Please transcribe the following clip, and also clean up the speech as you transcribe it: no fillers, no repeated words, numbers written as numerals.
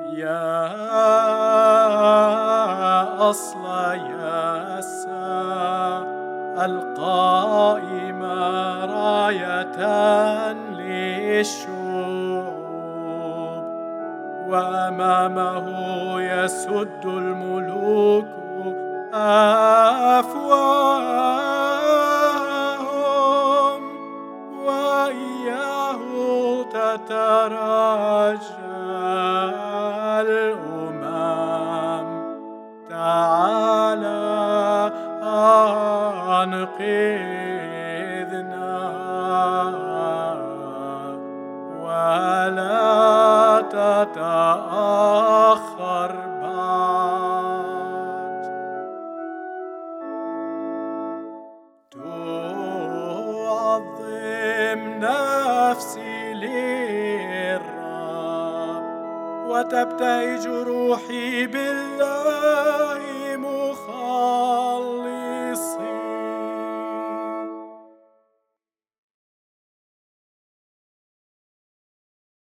يا أصل يسوع القائم راية للشعوب، وأمامه يسد الملوك أفواههم، وإياه تترجى الأمم. تعالى أنقذنا ولا تتأخر بعد. تعظم نفسي للرب، وتبتهج روحي بالله مخلصي.